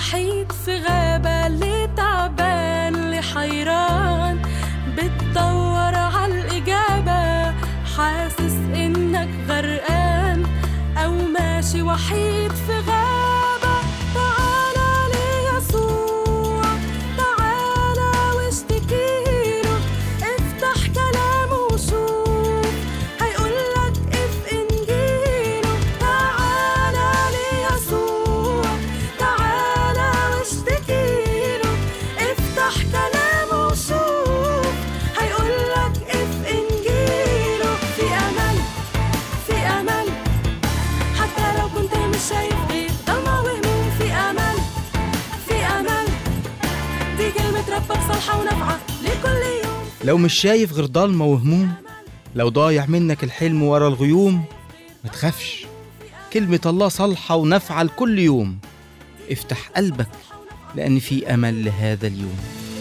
وحيد في غابة، اللي تعبان اللي حيران بتدور عالإجابة، حاسس إنك غرقان أو ماشي وحيد في غابة. تعالى ليسوع، تعالى واشتكيله، افتح كلامه وشوف هيقولك اف إنجيله. تعالى ليسوع، تعالى واشتكيله، افتح كلامه وشوف هيقولك اف إنجيله. في أمل، في أمل، حتى لو كنت مش شايف غير ضلمة وهموم. في أمل، في أمل، دي كلمة ربك صالحة ونافعة لكل يوم. لو مش شايف غير ضلمة وهموم، لو ضايع منك الحلم ورا الغيوم، ما تخافش، كلمة الله صالحة ونافعة لكل يوم. افتح قلبك لأن في أمل لهذا اليوم.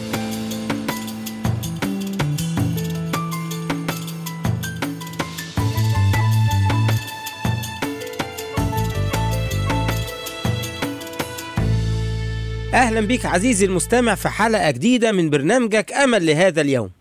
أهلا بك عزيزي المستمع في حلقة جديدة من برنامجك أمل لهذا اليوم.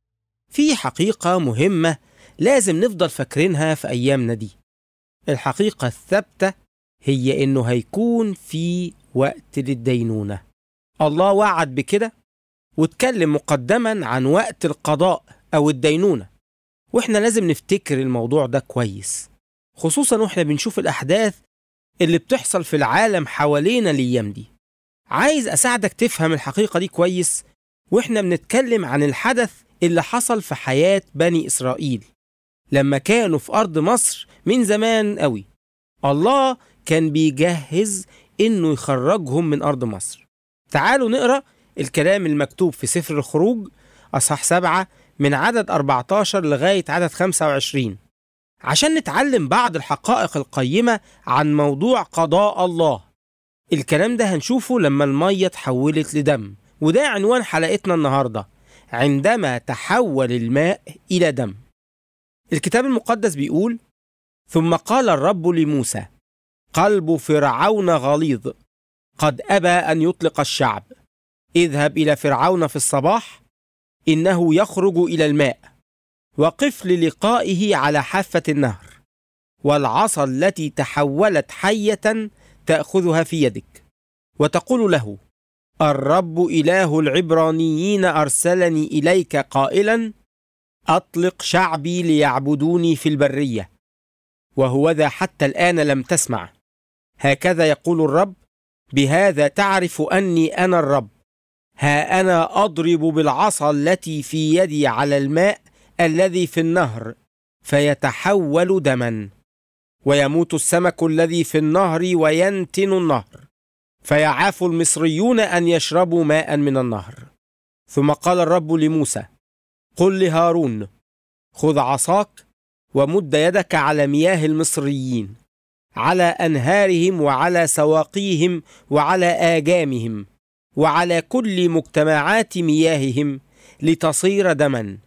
في حقيقة مهمة لازم نفضل فاكرينها في أيامنا دي. الحقيقة الثابتة هي إنه هيكون في وقت للدينونة. الله وعد بكده واتكلم مقدما عن وقت القضاء أو الدينونة، وإحنا لازم نفتكر الموضوع ده كويس، خصوصا وإحنا بنشوف الأحداث اللي بتحصل في العالم حوالينا الأيام دي. عايز أساعدك تفهم الحقيقة دي كويس وإحنا بنتكلم عن الحدث اللي حصل في حياة بني إسرائيل لما كانوا في أرض مصر من زمان قوي. الله كان بيجهز إنه يخرجهم من أرض مصر. تعالوا نقرأ الكلام المكتوب في سفر الخروج أصحاح 7 من عدد 14 لغاية عدد 25 عشان نتعلم بعض الحقائق القيمة عن موضوع قضاء الله. الكلام ده هنشوفه لما المية تحولت لدم، وده عنوان حلقتنا النهاردة، عندما تحول الماء إلى دم. الكتاب المقدس بيقول: ثم قال الرب لموسى: قلب فرعون غليظ، قد أبى أن يطلق الشعب. اذهب إلى فرعون في الصباح، إنه يخرج إلى الماء، وقف للقائه على حافة النهر، والعصا التي تحولت حية تأخذها في يدك، وتقول له: الرب إله العبرانيين أرسلني إليك قائلا: أطلق شعبي ليعبدوني في البرية، وهوذا حتى الآن لم تسمع. هكذا يقول الرب: بهذا تعرف أني أنا الرب. ها أنا أضرب بالعصا التي في يدي على الماء الذي في النهر، فيتحول دما، ويموت السمك الذي في النهر وينتن النهر، فيعاف المصريون أن يشربوا ماء من النهر. ثم قال الرب لموسى: قل لهارون: خذ عصاك ومد يدك على مياه المصريين، على أنهارهم وعلى سواقيهم وعلى آجامهم وعلى كل مجتمعات مياههم، لتصير دما،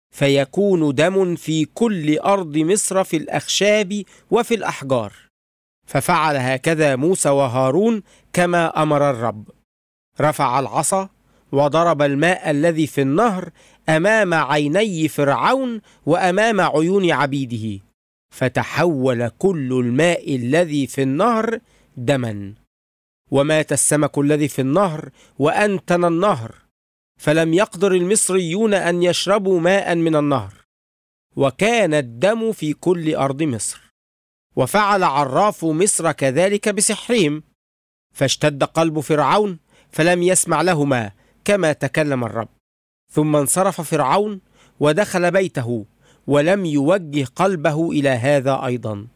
فيكون دم في كل أرض مصر في الأخشاب وفي الأحجار. ففعل هكذا موسى وهارون كما أمر الرب. رفع العصا وضرب الماء الذي في النهر أمام عيني فرعون وأمام عيون عبيده، فتحول كل الماء الذي في النهر دما. ومات السمك الذي في النهر وأنتن النهر، فلم يقدر المصريون أن يشربوا ماء من النهر، وكان الدم في كل أرض مصر. وفعل عراف مصر كذلك بسحرهم، فاشتد قلب فرعون فلم يسمع لهما كما تكلم الرب. ثم انصرف فرعون ودخل بيته، ولم يوجه قلبه إلى هذا أيضا.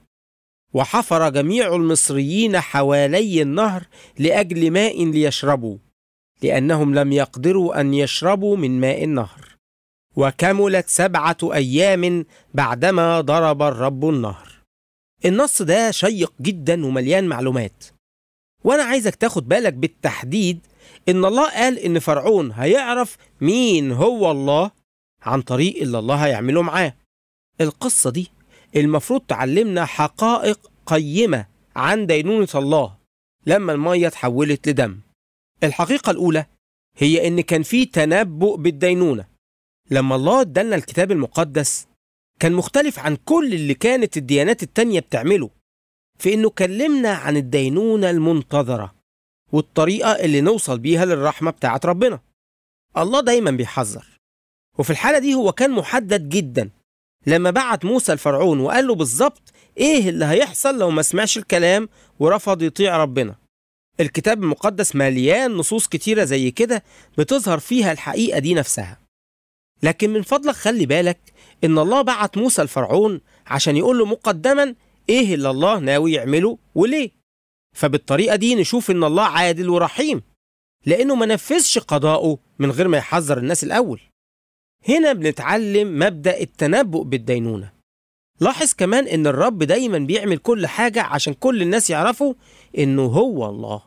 وحفر جميع المصريين حوالي النهر لأجل ماء ليشربوا، لأنهم لم يقدروا أن يشربوا من ماء النهر. وكملت 7 أيام بعدما ضرب الرب النهر. النص ده شيق جدا ومليان معلومات، وأنا عايزك تاخد بالك بالتحديد إن الله قال إن فرعون هيعرف مين هو الله عن طريق اللي الله هيعمله معاه. القصة دي المفروض تعلمنا حقائق قيمة عن دينونة الله لما المية تحولت لدم. الحقيقة الأولى هي إن كان في تنبؤ بالدينونة. لما الله ادالنا الكتاب المقدس كان مختلف عن كل اللي كانت الديانات التانية بتعمله، في إنه كلمنا عن الدينونة المنتظرة والطريقة اللي نوصل بيها للرحمة بتاعت ربنا. الله دايما بيحذر، وفي الحالة دي هو كان محدد جدا لما بعت موسى الفرعون وقال له بالظبط إيه اللي هيحصل لو ما سمعش الكلام ورفض يطيع ربنا. الكتاب المقدس مليان نصوص كتيرة زي كده بتظهر فيها الحقيقة دي نفسها. لكن من فضلك خلي بالك إن الله بعت موسى الفرعون عشان يقول له مقدما إيه اللي الله ناوي يعمله وليه. فبالطريقة دي نشوف إن الله عادل ورحيم، لأنه ما نفذش قضاءه من غير ما يحذر الناس الأول. هنا بنتعلم مبدأ التنبؤ بالدينونة. لاحظ كمان إن الرب دايما بيعمل كل حاجة عشان كل الناس يعرفوا إنه هو الله.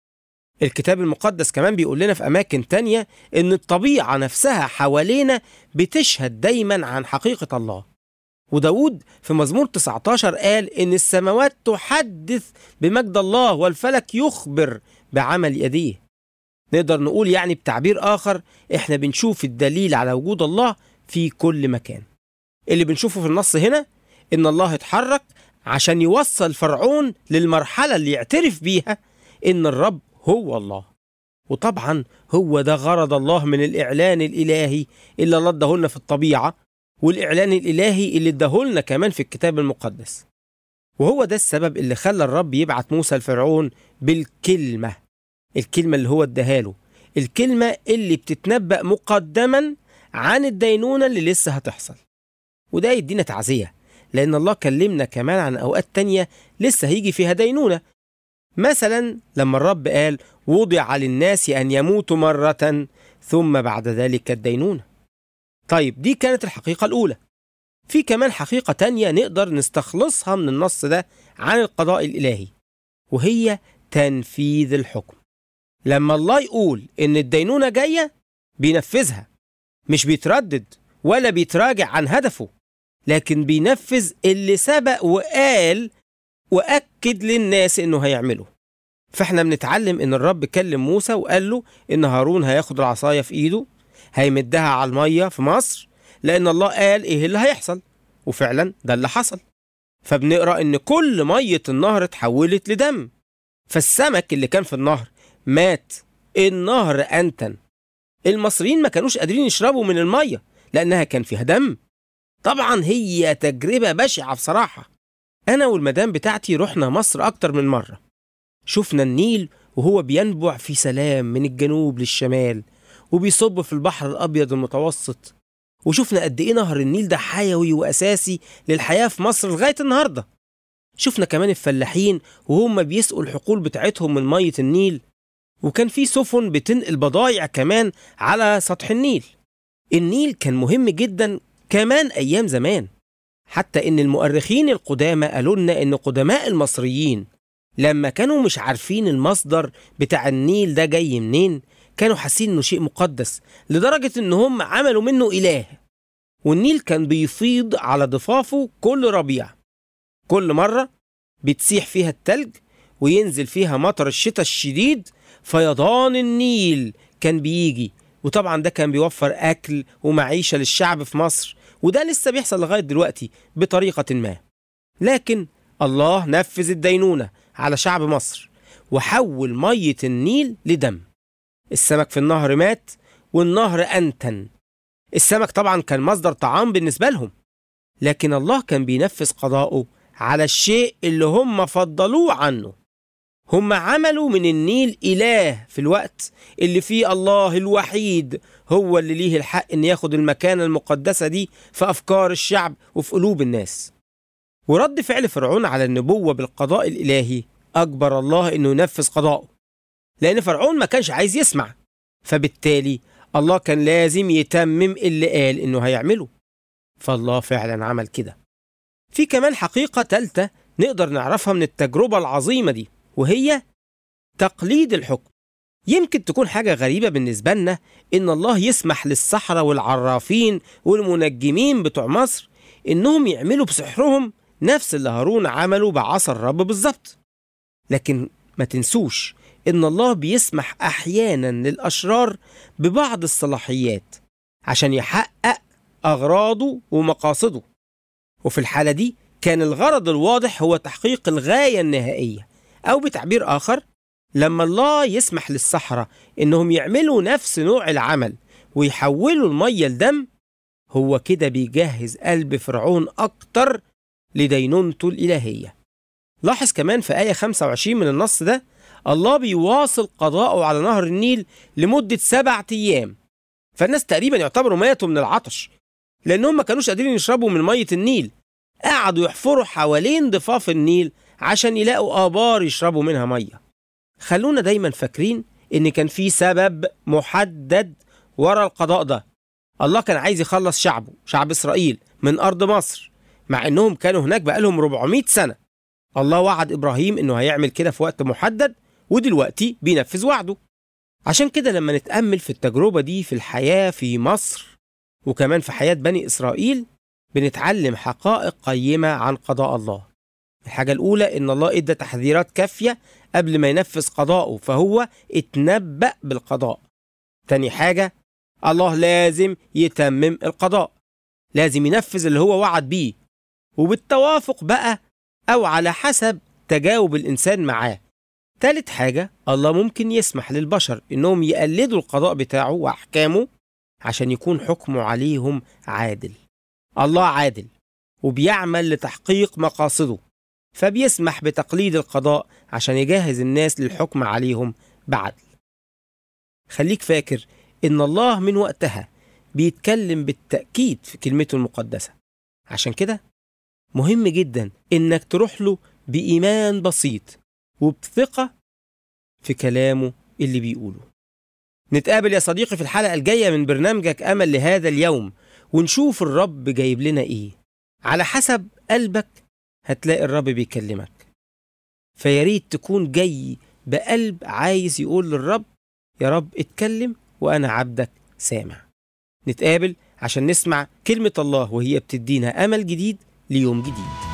الكتاب المقدس كمان بيقول لنا في أماكن تانية إن الطبيعة نفسها حوالينا بتشهد دايما عن حقيقة الله. وداود في مزمور 19 قال إن السماوات تحدث بمجد الله والفلك يخبر بعمل يديه. نقدر نقول يعني بتعبير آخر إحنا بنشوف الدليل على وجود الله في كل مكان. اللي بنشوفه في النص هنا إن الله اتحرك عشان يوصل فرعون للمرحلة اللي يعترف بيها إن الرب هو الله. وطبعا هو ده غرض الله من الإعلان الإلهي اللي الله اداهولنا في الطبيعة، والإعلان الإلهي اللي اداهولنا كمان في الكتاب المقدس. وهو ده السبب اللي خلى الرب يبعت موسى الفرعون بالكلمة، الكلمة اللي هو اداهاله، الكلمة اللي بتتنبأ مقدما عن الدينونة اللي لسه هتحصل. وده يدينا تعزية، لأن الله كلمنا كمان عن أوقات تانية لسه هيجي فيها دينونة. مثلا لما الرب قال وضع للناس أن يموتوا مرة ثم بعد ذلك الدينونة. طيب دي كانت الحقيقة الأولى. في كمان حقيقة تانية نقدر نستخلصها من النص ده عن القضاء الإلهي، وهي تنفيذ الحكم. لما الله يقول إن الدينونة جاية بينفذها، مش بيتردد ولا بيتراجع عن هدفه، لكن بينفذ اللي سبق وقال وأكد للناس إنه هيعمله. فإحنا بنتعلم إن الرب كلم موسى وقال له إن هارون هياخد العصاية في إيده هيمدها على المية في مصر، لأن الله قال إيه اللي هيحصل، وفعلا ده اللي حصل. فبنقرأ إن كل مية النهر اتحولت لدم، فالسمك اللي كان في النهر مات، النهر أنتن. المصريين ما كانوش قادرين يشربوا من المية لأنها كان فيها دم. طبعا هي تجربة بشعة بصراحة. أنا والمدام بتاعتي رحنا مصر أكتر من مرة، شفنا النيل وهو بينبع في سلام من الجنوب للشمال وبيصب في البحر الأبيض المتوسط، وشفنا قد إيه نهر النيل ده حيوي وأساسي للحياة في مصر لغاية النهاردة. شفنا كمان الفلاحين وهم بيسقوا الحقول بتاعتهم من مية النيل، وكان في سفن بتنقل بضايع كمان على سطح النيل. النيل كان مهم جدا كمان أيام زمان، حتى إن المؤرخين القدامى قالوا لنا إن قدماء المصريين لما كانوا مش عارفين المصدر بتاع النيل ده جاي منين، كانوا حاسين إنه شيء مقدس لدرجة إنهم عملوا منه إله. والنيل كان بيفيض على ضفافه كل ربيع، كل مرة بتسيح فيها التلج وينزل فيها مطر الشتاء الشديد، فيضان النيل كان بيجي. وطبعا ده كان بيوفر أكل ومعيشة للشعب في مصر، وده لسه بيحصل لغاية دلوقتي بطريقة ما. لكن الله نفذ الدينونة على شعب مصر وحول مية النيل لدم. السمك في النهر مات والنهر أنتن. السمك طبعا كان مصدر طعام بالنسبة لهم، لكن الله كان بينفذ قضاءه على الشيء اللي هم فضلوه عنه. هم عملوا من النيل إله في الوقت اللي فيه الله الوحيد هو اللي ليه الحق إن ياخد المكانة المقدسة دي في أفكار الشعب وفي قلوب الناس. ورد فعل فرعون على النبوة بالقضاء الإلهي أجبر الله إنه ينفذ قضاءه، لأن فرعون ما كانش عايز يسمع، فبالتالي الله كان لازم يتمم اللي قال إنه هيعمله. فالله فعلا عمل كده. في كمان حقيقة ثالثة نقدر نعرفها من التجربة العظيمة دي، وهي تقليد الحكم. يمكن تكون حاجة غريبة بالنسبة لنا إن الله يسمح للسحرة والعرافين والمنجمين بتوع مصر إنهم يعملوا بسحرهم نفس اللي هارون عمله بعصا الرب بالظبط. لكن ما تنسوش إن الله بيسمح أحياناً للأشرار ببعض الصلاحيات عشان يحقق أغراضه ومقاصده، وفي الحالة دي كان الغرض الواضح هو تحقيق الغاية النهائية، أو بتعبير آخر لما الله يسمح للسحرة إنهم يعملوا نفس نوع العمل ويحولوا المية لدم، هو كده بيجهز قلب فرعون أكتر لدينونته الإلهية. لاحظ كمان في آية 25 من النص ده الله بيواصل قضاءه على نهر النيل لمدة 7 أيام، فالناس تقريبا يعتبروا ماتوا من العطش لأنهم ما كانوش قادرين يشربوا من مية النيل. قعدوا يحفروا حوالين ضفاف النيل عشان يلاقوا آبار يشربوا منها مية. خلونا دايما فاكرين إن كان في سبب محدد ورا القضاء ده. الله كان عايز يخلص شعبه، شعب إسرائيل، من أرض مصر، مع إنهم كانوا هناك بقالهم 400 سنة. الله وعد إبراهيم إنه هيعمل كده في وقت محدد، ودلوقتي بينفذ وعده. عشان كده لما نتأمل في التجربة دي في الحياة في مصر وكمان في حياة بني إسرائيل، بنتعلم حقائق قيمة عن قضاء الله. الحاجة الأولى إن الله إدى تحذيرات كافية قبل ما ينفذ قضاءه، فهو اتنبأ بالقضاء. تاني حاجة، الله لازم يتمم القضاء، لازم ينفذ اللي هو وعد بيه، وبالتوافق بقى أو على حسب تجاوب الإنسان معاه. تالت حاجة، الله ممكن يسمح للبشر إنهم يقلدوا القضاء بتاعه وأحكامه عشان يكون حكمه عليهم عادل. الله عادل وبيعمل لتحقيق مقاصده، فبيسمح بتقليد القضاء عشان يجهز الناس للحكم عليهم بعدل. خليك فاكر إن الله من وقتها بيتكلم بالتأكيد في كلمته المقدسة. عشان كده مهم جدا إنك تروح له بإيمان بسيط وبثقة في كلامه اللي بيقوله. نتقابل يا صديقي في الحلقة الجاية من برنامجك أمل لهذا اليوم، ونشوف الرب جايب لنا إيه. على حسب قلبك هتلاقي الرب بيكلمك، فياريت تكون جاي بقلب عايز يقول للرب: يا رب اتكلم وأنا عبدك سامع. نتقابل عشان نسمع كلمة الله وهي بتدينا أمل جديد ليوم جديد.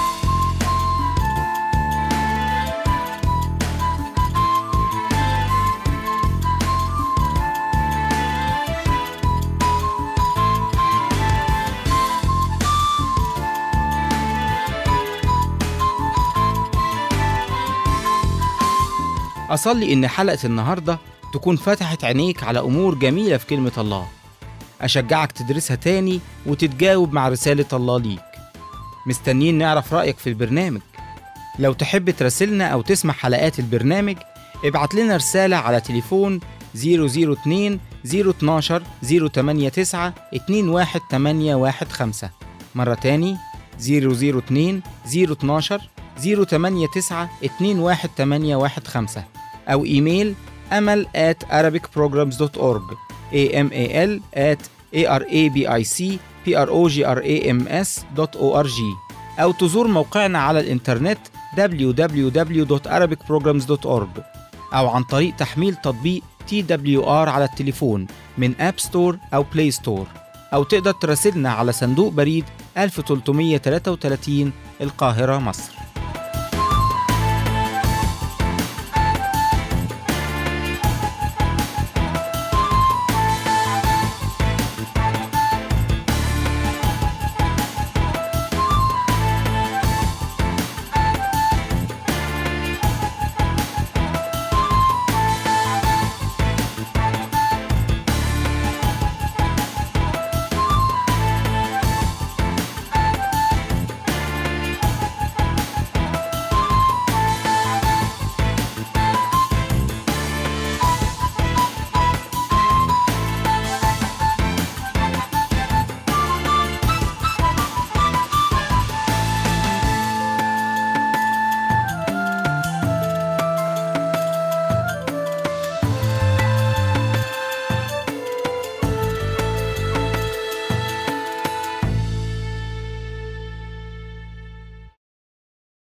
أصلي إن حلقة النهاردة تكون فتحت عينيك على أمور جميلة في كلمة الله. أشجعك تدرسها تاني وتتجاوب مع رسالة الله ليك. مستنيين نعرف رأيك في البرنامج. لو تحب تراسلنا أو تسمع حلقات البرنامج، ابعت لنا رسالة على تليفون 002 012 089 21815. مرة تاني 002 012 089 21815، أو إيميل amal@arabicprograms.org amal@arabicprograms.org، أو تزور موقعنا على الإنترنت www.arabicprograms.org، أو عن طريق تحميل تطبيق TWR على التليفون من أب ستور أو بلاي ستور، أو تقدر تراسلنا على صندوق بريد 1333 القاهرة، مصر.